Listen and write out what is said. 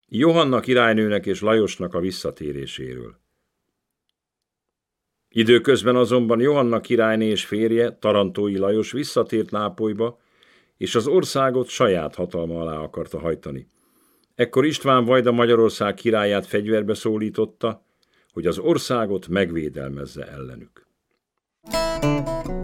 Johanna királynőnek és Lajosnak a visszatéréséről. Időközben azonban Johanna királyné és férje, Tarantói Lajos visszatért Nápolyba, és az országot saját hatalma alá akarta hajtani. Ekkor István Vajda Magyarország királyát fegyverbe szólította, hogy az országot megvédelmezze ellenük.